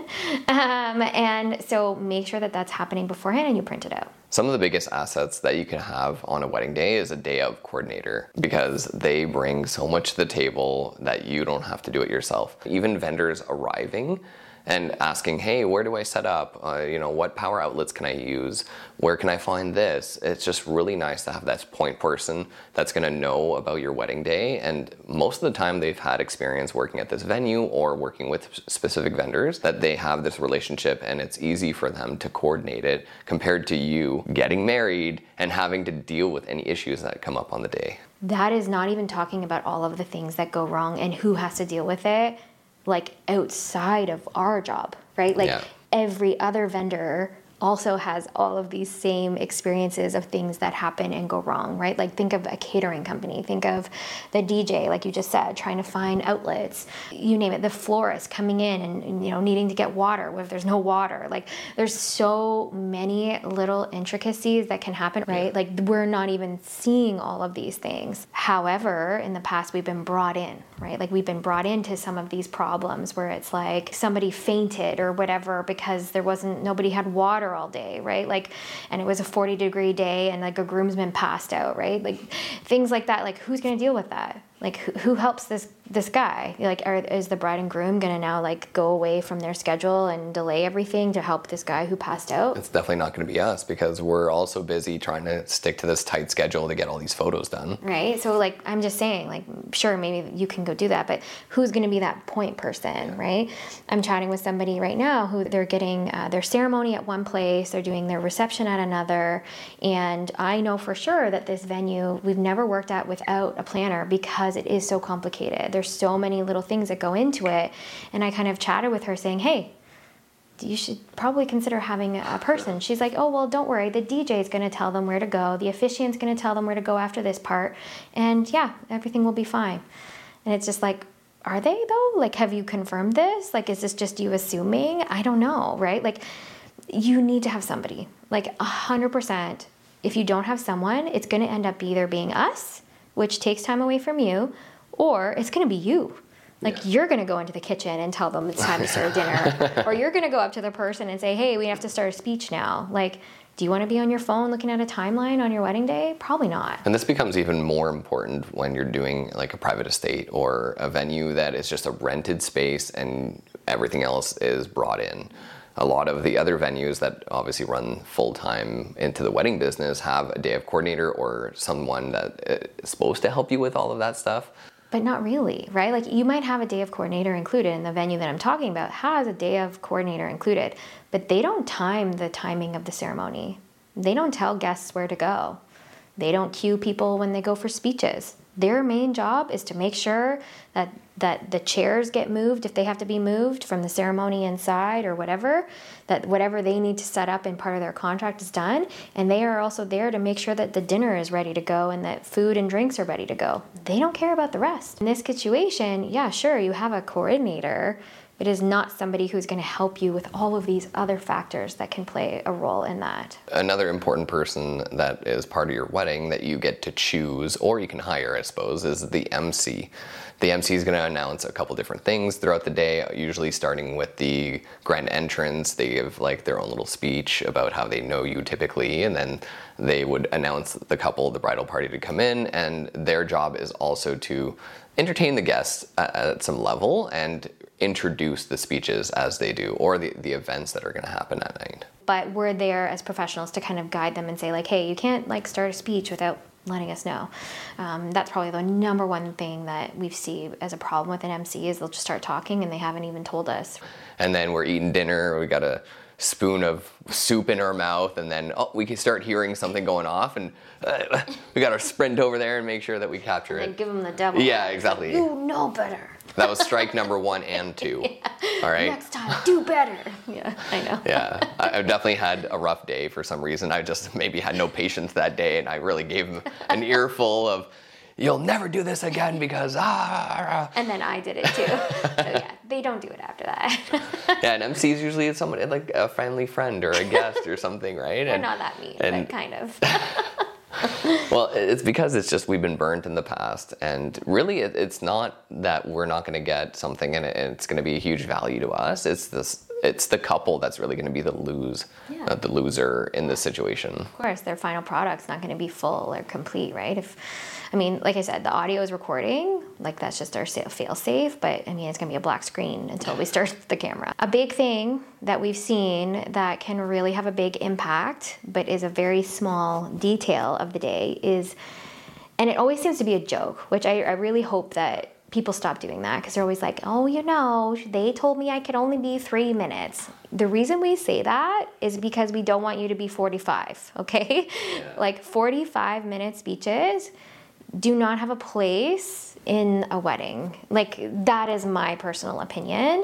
And so make sure that that's happening beforehand and you print it out. Some of the biggest assets that you can have on a wedding day is a day of coordinator, because they bring so much to the table that you don't have to do it yourself. Even vendors arriving and asking, hey, where do I set up? What power outlets can I use? Where can I find this? It's just really nice to have that point person that's gonna know about your wedding day. And most of the time they've had experience working at this venue or working with specific vendors, that they have this relationship and it's easy for them to coordinate it, compared to you getting married and having to deal with any issues that come up on the day. That is not even talking about all of the things that go wrong and who has to deal with it, like outside of our job, right? Like every other vendor also has all of these same experiences of things that happen and go wrong, right? Like think of a catering company, think of the DJ, like you just said, trying to find outlets, you name it, the florist coming in and needing to get water if there's no water. Like there's so many little intricacies that can happen, right? Like we're not even seeing all of these things. However, in the past we've been brought in, right? Like we've been brought into some of these problems where it's like somebody fainted or whatever because nobody had water all day, right? Like, and it was a 40-degree day and like a groomsman passed out, right? Like things like that. Like who's going to deal with that? Like who helps this guy? Like is the bride and groom going to now like go away from their schedule and delay everything to help this guy who passed out? It's definitely not going to be us, because we're also busy trying to stick to this tight schedule to get all these photos done. Right. So like I'm just saying, like sure, maybe you can go do that, but who's going to be that point person, right? I'm chatting with somebody right now who they're getting their ceremony at one place, they're doing their reception at another, and I know for sure that this venue we've never worked at without a planner, because it is so complicated. There's so many little things that go into it. And I kind of chatted with her saying, hey, you should probably consider having a person. She's like, oh, well, don't worry. The DJ is going to tell them where to go. The officiant's going to tell them where to go after this part. And yeah, everything will be fine. And it's just like, are they though? Like, have you confirmed this? Like, is this just you assuming? I don't know, right? Like, you need to have somebody. Like 100%. If you don't have someone, it's going to end up either being us, which takes time away from you, or it's going to be you. Like you're going to go into the kitchen and tell them it's time to serve dinner. Or you're going to go up to the person and say, hey, we have to start a speech now. Like, do you want to be on your phone looking at a timeline on your wedding day? Probably not. And this becomes even more important when you're doing like a private estate or a venue that is just a rented space and everything else is brought in. A lot of the other venues that obviously run full-time into the wedding business have a day of coordinator or someone that is supposed to help you with all of that stuff. But not really, right? Like you might have a day of coordinator included, and the venue that I'm talking about has a day of coordinator included, but they don't time the timing of the ceremony. They don't tell guests where to go. They don't cue people when they go for speeches. Their main job is to make sure that the chairs get moved if they have to be moved from the ceremony inside or whatever, that whatever they need to set up in part of their contract is done. And they are also there to make sure that the dinner is ready to go and that food and drinks are ready to go. They don't care about the rest. In this situation, yeah, sure, you have a coordinator. It is not somebody who's going to help you with all of these other factors that can play a role in that. Another important person that is part of your wedding that you get to choose, or you can hire, I suppose, is the MC. The MC is going to announce a couple different things throughout the day, usually starting with the grand entrance. They give like their own little speech about how they know you typically, and then they would announce the bridal party to come in, and their job is also to entertain the guests at some level and introduce the speeches as they do, or the events that are going to happen at night. But we're there as professionals to kind of guide them and say like, hey, you can't like start a speech without letting us know. That's probably the number one thing that we see as a problem with an MC is they'll just start talking and they haven't even told us. And then we're eating dinner, we got a spoon of soup in our mouth, and then we can start hearing something going off, and we got to sprint over there and make sure that we capture and it. Give them the devil. Yeah, exactly. You know better. That was strike number 1 and 2. Yeah. All right. Next time, do better. Yeah, I know. Yeah, I definitely had a rough day for some reason. I just maybe had no patience that day, and I really gave him an earful of, "You'll never do this again because And then I did it too. So yeah, they don't do it after that. Yeah, and MC's usually somebody like a friendly friend or a guest or something, right? We're not that mean, but kind of. Well, it's because it's just we've been burnt in the past, and really it's not that we're not going to get something and it's going to be a huge value to us. It's the couple that's really going to be the loser in this situation. Of course, their final product's not going to be full or complete, right? Like I said, the audio is recording, like that's just our fail safe, but I mean, it's going to be a black screen until we start the camera. A big thing that we've seen that can really have a big impact, but is a very small detail of the day is, and it always seems to be a joke, which I really hope that people stop doing that, because they're always like, oh, they told me I could only be 3 minutes. The reason we say that is because we don't want you to be 45, okay? Yeah. Like 45-minute speeches do not have a place in a wedding. Like, that is my personal opinion.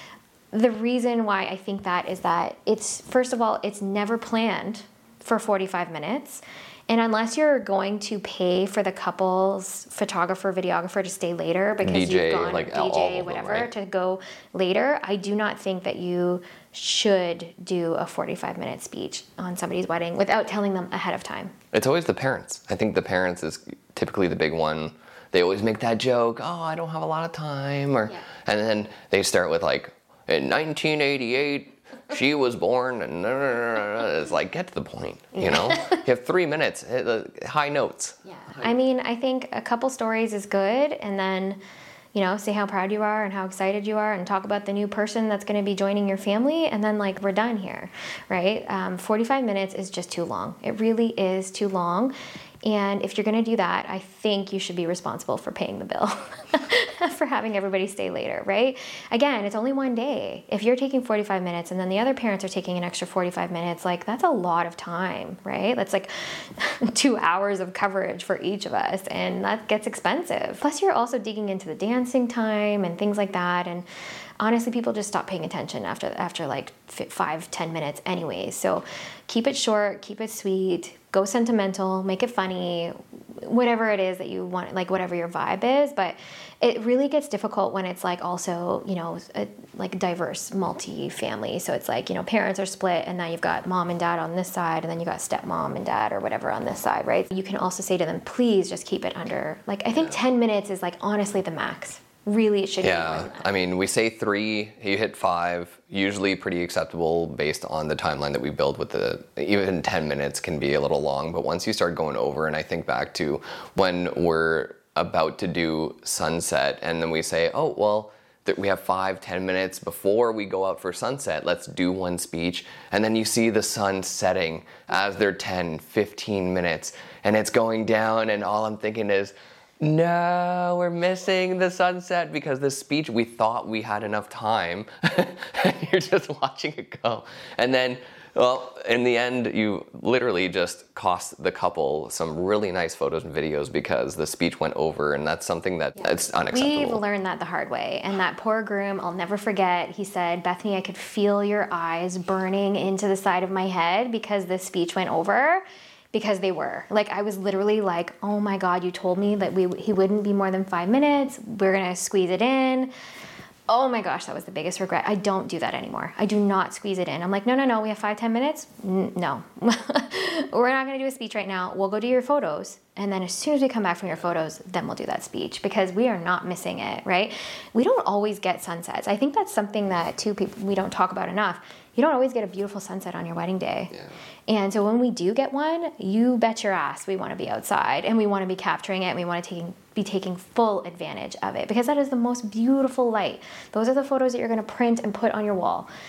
The reason why I think that is that first of all, it's never planned for 45 minutes. And unless you're going to pay for the couple's photographer, videographer to stay later because DJ, you've gone like DJ, whatever, right? To go later, I do not think that you should do a 45-minute speech on somebody's wedding without telling them ahead of time. It's always the parents. I think the parents is typically the big one. They always make that joke, I don't have a lot of time. And then they start with like, in 1988, she was born, and it's like, get to the point, you know? You have 3 minutes, high notes. Yeah, I mean, I think a couple stories is good, and then, say how proud you are and how excited you are and talk about the new person that's going to be joining your family, and then, like, we're done here, right? 45 minutes is just too long. It really is too long. And if you're going to do that, I think you should be responsible for paying the bill for having everybody stay later, right? Again, it's only one day. If you're taking 45 minutes and then the other parents are taking an extra 45 minutes, like that's a lot of time, right? That's like 2 hours of coverage for each of us, and that gets expensive. Plus, you're also digging into the dancing time and things like that. And honestly, people just stop paying attention after like 5-10 minutes anyways. So keep it short, keep it sweet, go sentimental, make it funny, whatever it is that you want, like whatever your vibe is. But it really gets difficult when it's like also, like diverse multi-family. So it's like, parents are split, and now you've got mom and dad on this side, and then you got stepmom and dad or whatever on this side, right? You can also say to them, please just keep it under, like, I think 10 minutes is like honestly the max. Really, it should be more than that. I mean, we say 3, you hit 5, usually pretty acceptable based on the timeline that we build with even 10 minutes can be a little long, but once you start going over, and I think back to when we're about to do sunset, and then we say, we have 5-10 minutes before we go out for sunset, let's do one speech, and then you see the sun setting as they're 10-15 minutes, and it's going down, and all I'm thinking is, no, we're missing the sunset because the speech, we thought we had enough time. And you're just watching it go. And then, in the end, you literally just cost the couple some really nice photos and videos because the speech went over, and that's something that's unacceptable. We've learned that the hard way. And that poor groom, I'll never forget, he said, Bethany, I could feel your eyes burning into the side of my head because the speech went over. Because they were. Like, I was literally like, oh my God, you told me that he wouldn't be more than 5 minutes. We're going to squeeze it in. Oh my gosh, that was the biggest regret. I don't do that anymore. I do not squeeze it in. I'm like, no, we have 5-10 minutes. No, we're not going to do a speech right now. We'll go do your photos. And then as soon as we come back from your photos, then we'll do that speech, because we are not missing it, right? We don't always get sunsets. I think that's something that we don't talk about enough. You don't always get a beautiful sunset on your wedding day. Yeah. And so when we do get one, you bet your ass we want to be outside, and we want to be capturing it, and we want to be taking full advantage of it, because that is the most beautiful light. Those are the photos that you're going to print and put on your wall.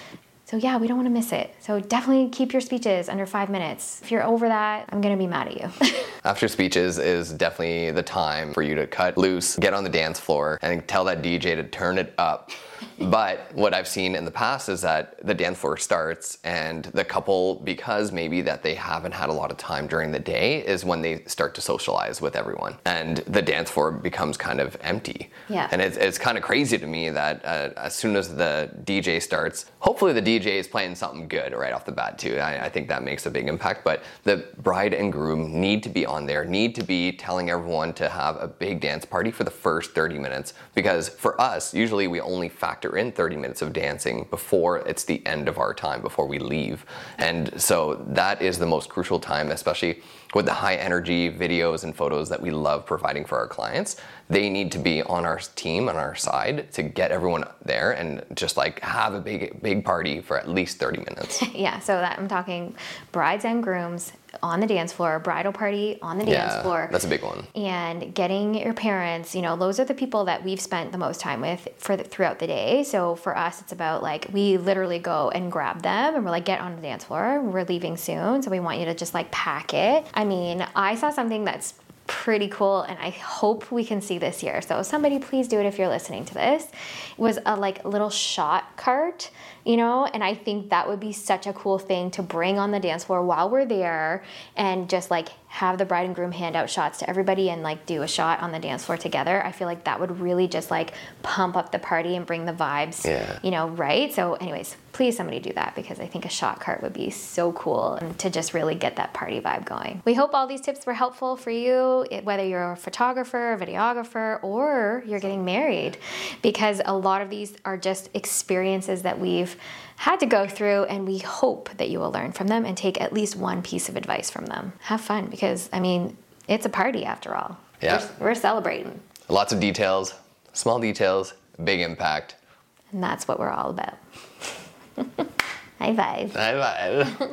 So yeah, we don't want to miss it. So definitely keep your speeches under 5 minutes. If you're over that, I'm going to be mad at you. After speeches is definitely the time for you to cut loose, get on the dance floor, and tell that DJ to turn it up. But what I've seen in the past is that the dance floor starts and the couple, because maybe that they haven't had a lot of time during the day, is when they start to socialize with everyone. And the dance floor becomes kind of empty. Yeah. And it's kind of crazy to me that as soon as the DJ starts, hopefully the DJ is playing something good right off the bat too. I think that makes a big impact. But the bride and groom need to be on there, need to be telling everyone to have a big dance party for the first 30 minutes. Because for us, usually we only factor in 30 minutes of dancing before it's the end of our time, before we leave. And so that is the most crucial time, especially with the high energy videos and photos that we love providing for our clients. They need to be on our team, on our side, to get everyone there and just like have a big party for at least 30 minutes. Yeah, so that I'm talking brides and grooms on the dance floor, bridal party on the dance floor. That's a big one. And getting your parents, those are the people that we've spent the most time with throughout the day. So for us, it's about like, we literally go and grab them and we're like, get on the dance floor. We're leaving soon. So we want you to just like pack it. I mean, I saw something that's pretty cool and I hope we can see this year. So somebody please do it if you're listening to this. It was a like little shot cart, and I think that would be such a cool thing to bring on the dance floor while we're there and just like have the bride and groom hand out shots to everybody and like do a shot on the dance floor together. I feel like that would really just like pump up the party and bring the vibes, right? So anyways, please somebody do that because I think a shot cart would be so cool and to just really get that party vibe going. We hope all these tips were helpful for you, whether you're a photographer, a videographer, or you're getting married, because a lot of these are just experiences that we've had to go through, and we hope that you will learn from them and take at least one piece of advice from them. Have fun because, it's a party after all. Yeah. We're celebrating. Lots of details, small details, big impact. And that's what we're all about. High five. High five.